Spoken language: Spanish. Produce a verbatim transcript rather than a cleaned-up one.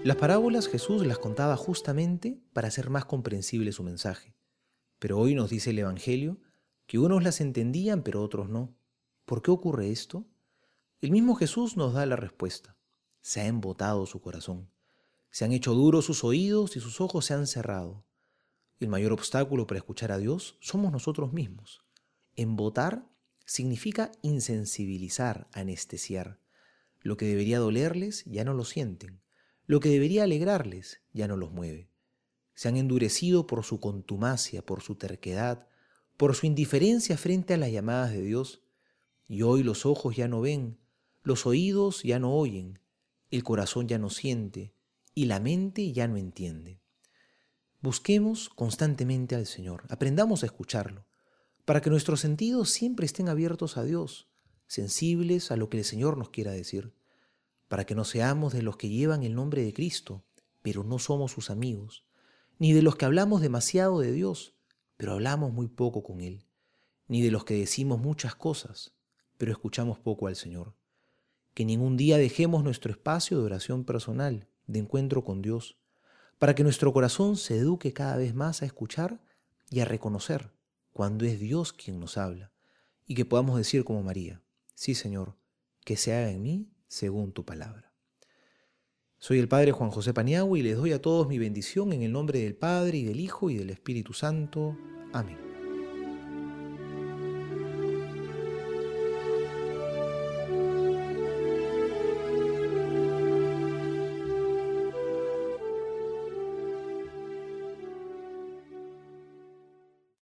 Las parábolas Jesús las contaba justamente para hacer más comprensible su mensaje. Pero hoy nos dice el Evangelio que unos las entendían pero otros no. ¿Por qué ocurre esto? El mismo Jesús nos da la respuesta. Se ha embotado su corazón. Se han hecho duros sus oídos y sus ojos se han cerrado. El mayor obstáculo para escuchar a Dios somos nosotros mismos. Embotar significa insensibilizar, anestesiar. Lo que debería dolerles ya no lo sienten. Lo que debería alegrarles ya no los mueve. Se han endurecido por su contumacia, por su terquedad, por su indiferencia frente a las llamadas de Dios. Y hoy los ojos ya no ven, los oídos ya no oyen, el corazón ya no siente y la mente ya no entiende. Busquemos constantemente al Señor, aprendamos a escucharlo, para que nuestros sentidos siempre estén abiertos a Dios, sensibles a lo que el Señor nos quiera decir, para que no seamos de los que llevan el nombre de Cristo, pero no somos sus amigos, ni de los que hablamos demasiado de Dios, pero hablamos muy poco con Él, ni de los que decimos muchas cosas, pero escuchamos poco al Señor. Que ningún día dejemos nuestro espacio de oración personal, de encuentro con Dios, para que nuestro corazón se eduque cada vez más a escuchar y a reconocer cuando es Dios quien nos habla, y que podamos decir como María: sí, Señor, que se haga en mí según tu palabra. Soy el Padre Juan José Paniagua y les doy a todos mi bendición en el nombre del Padre, y del Hijo, y del Espíritu Santo. Amén.